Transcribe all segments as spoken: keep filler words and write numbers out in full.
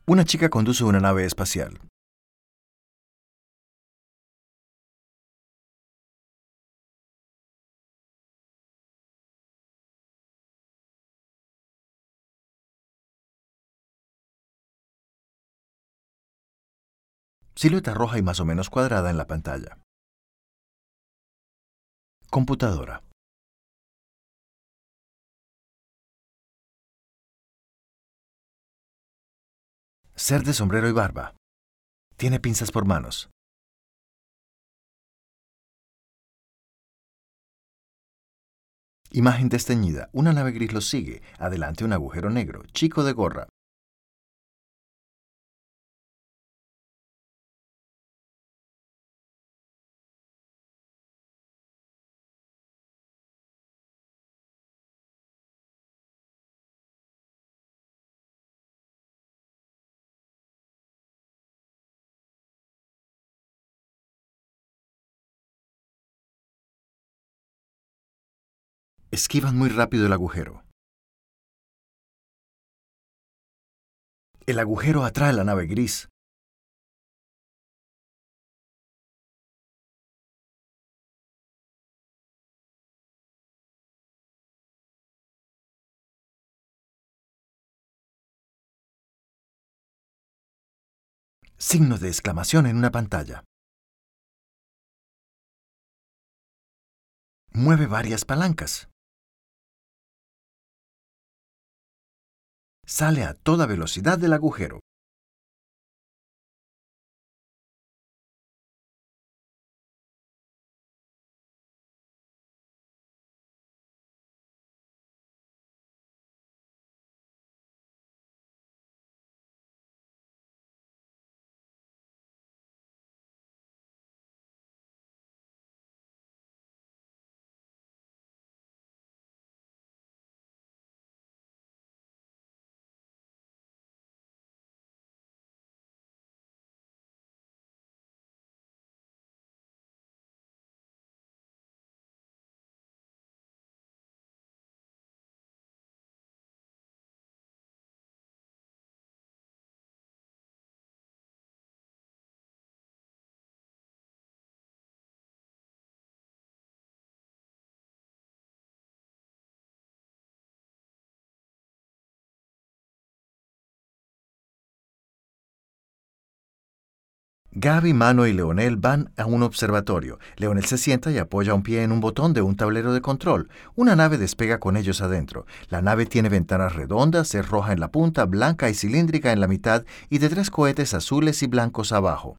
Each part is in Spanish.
Una chica conduce una nave espacial. Silueta roja y más o menos cuadrada en la pantalla. Computadora. Ser de sombrero y barba. Tiene pinzas por manos. Imagen desteñida. Una nave gris los sigue. Adelante un agujero negro. Chico de gorra. Esquivan muy rápido el agujero. El agujero atrae la nave gris. Signo de exclamación en una pantalla. Mueve varias palancas. Sale a toda velocidad del agujero. Gaby, Mano y Leonel van a un observatorio. Leonel se sienta y apoya un pie en un botón de un tablero de control. Una nave despega con ellos adentro. La nave tiene ventanas redondas, es roja en la punta, blanca y cilíndrica en la mitad y de tres cohetes azules y blancos abajo.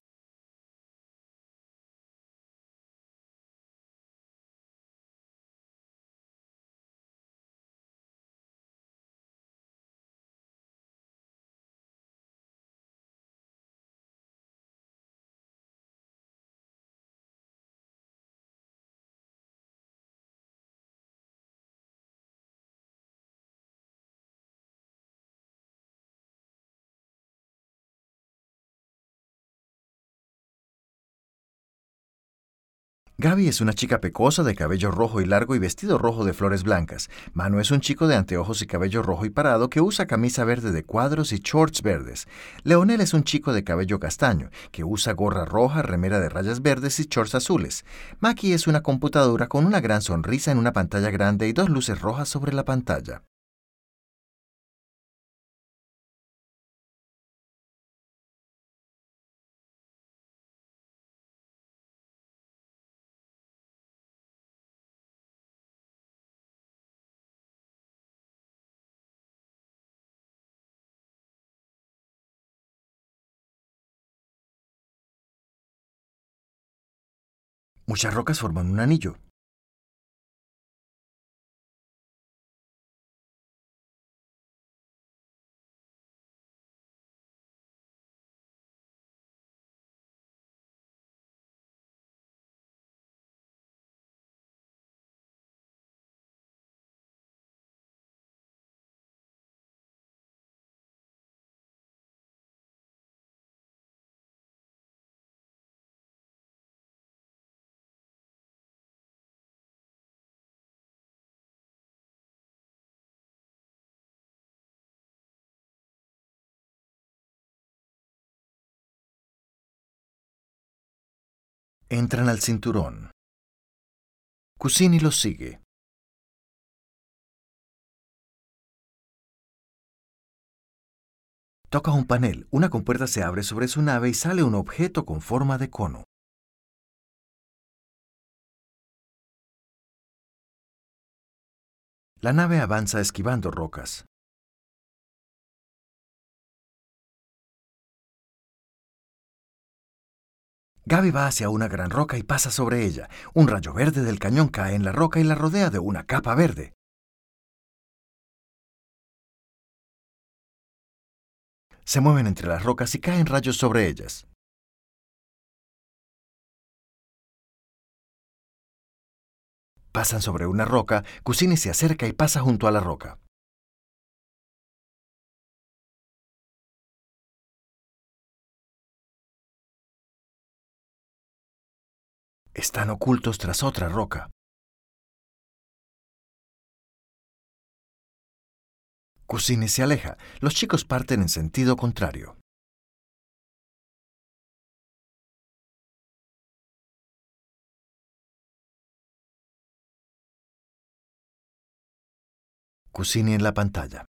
Gaby es una chica pecosa de cabello rojo y largo y vestido rojo de flores blancas. Mano es un chico de anteojos y cabello rojo y parado que usa camisa verde de cuadros y shorts verdes. Leonel es un chico de cabello castaño que usa gorra roja, remera de rayas verdes y shorts azules. Maki es una computadora con una gran sonrisa en una pantalla grande y dos luces rojas sobre la pantalla. Muchas rocas forman un anillo. Entran al cinturón. Cusini los sigue. Toca un panel, una compuerta se abre sobre su nave y sale un objeto con forma de cono. La nave avanza esquivando rocas. Gaby va hacia una gran roca y pasa sobre ella. Un rayo verde del cañón cae en la roca y la rodea de una capa verde. Se mueven entre las rocas y caen rayos sobre ellas. Pasan sobre una roca, Cusini se acerca y pasa junto a la roca. Están ocultos tras otra roca. Cusini se aleja. Los chicos parten en sentido contrario. Cusini en la pantalla.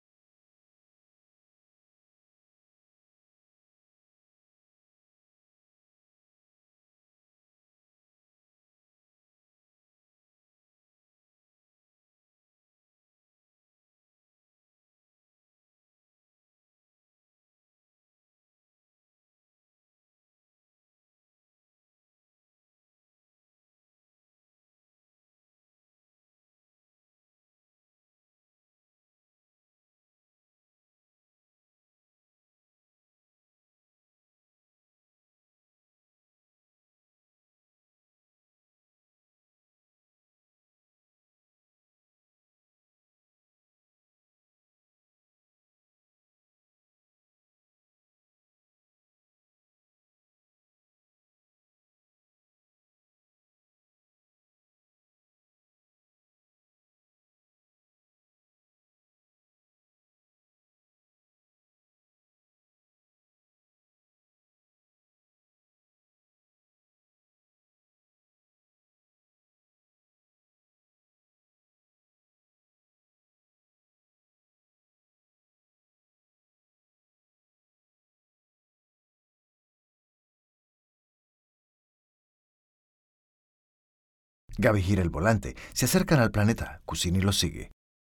Gaby gira el volante. Se acercan al planeta. Cusini los sigue.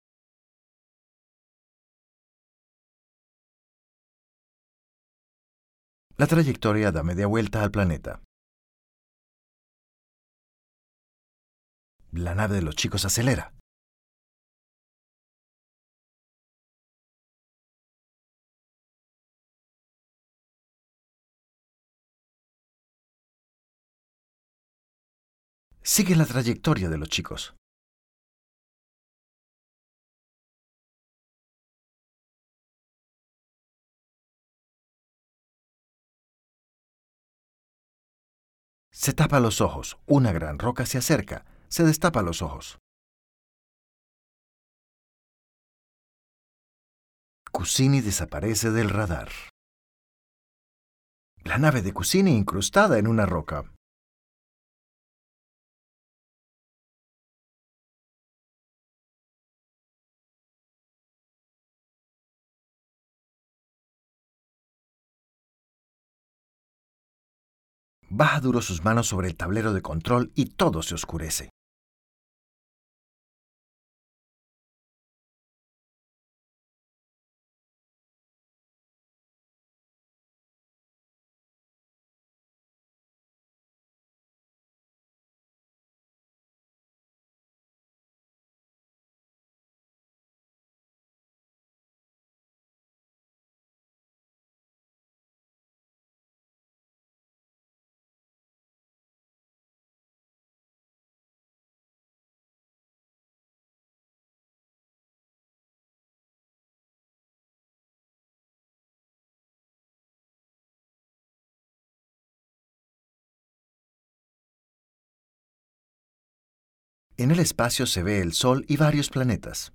La trayectoria da media vuelta al planeta. La nave de los chicos acelera. Sigue la trayectoria de los chicos. Se tapa los ojos. Una gran roca se acerca. Se destapa los ojos. Cusini desaparece del radar. La nave de Cusini incrustada en una roca. Baja duro sus manos sobre el tablero de control y todo se oscurece. En el espacio se ve el Sol y varios planetas.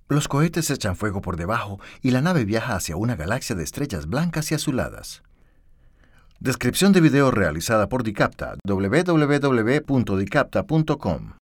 Los cohetes echan fuego por debajo y la nave viaja hacia una galaxia de estrellas blancas y azuladas. Descripción de video realizada por Dicapta, w w w punto dicapta punto com.